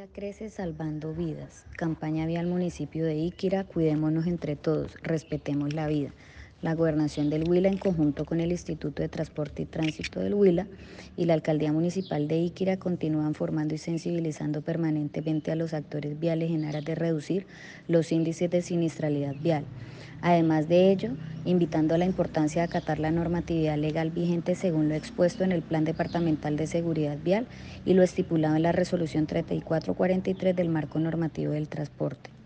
Huila crece salvando vidas. Campaña vial municipio de Iquira, cuidémonos entre todos, respetemos la vida. La gobernación del Huila en conjunto con el Instituto de Transporte y Tránsito del Huila y la Alcaldía Municipal de Iquira continúan formando y sensibilizando permanentemente a los actores viales en aras de reducir los índices de siniestralidad vial. Además de ello, invitando a la importancia de acatar la normatividad legal vigente según lo expuesto en el Plan Departamental de Seguridad Vial y lo estipulado en la Resolución 3443 del Marco Normativo del Transporte.